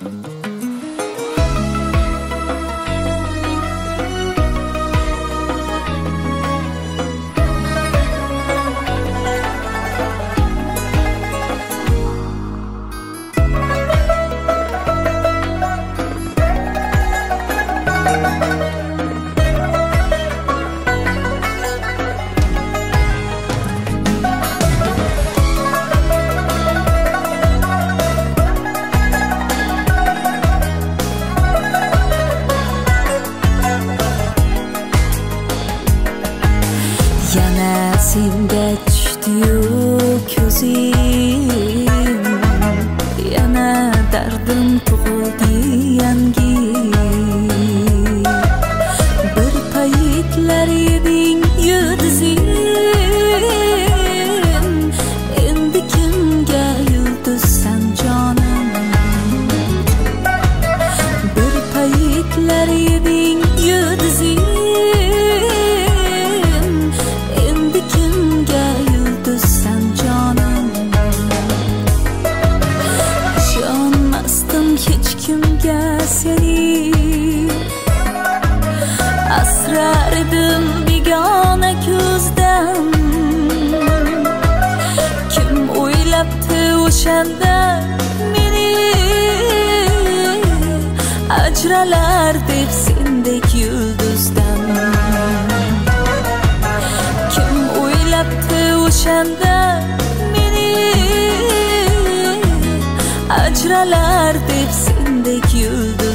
Yana senga tushdi-yu ko'zim, yana dardim tug'ildi yangi. Bir paytlar eding yulduzim, endi kimga yulduzsan jonim? Bir paytlar eding yulduzim, asrar edim begona ko'zdan. Kim o'ylabdi o'shanda meni ajralar deb sendek yulduzdan? Kim o'ylabdi o'shanda meni ajralar deb sendek yulduz